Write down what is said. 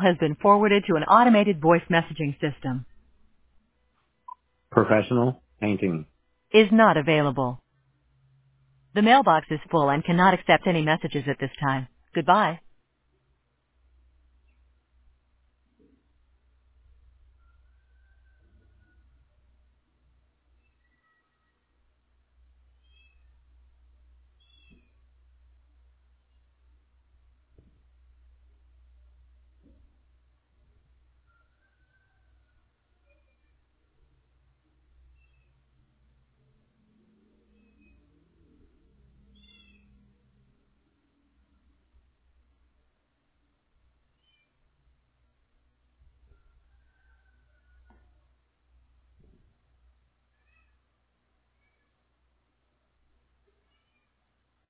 has been forwarded to an automated voice messaging system. Professional painting. Is not available. The mailbox is full and cannot accept any messages at this time. Goodbye.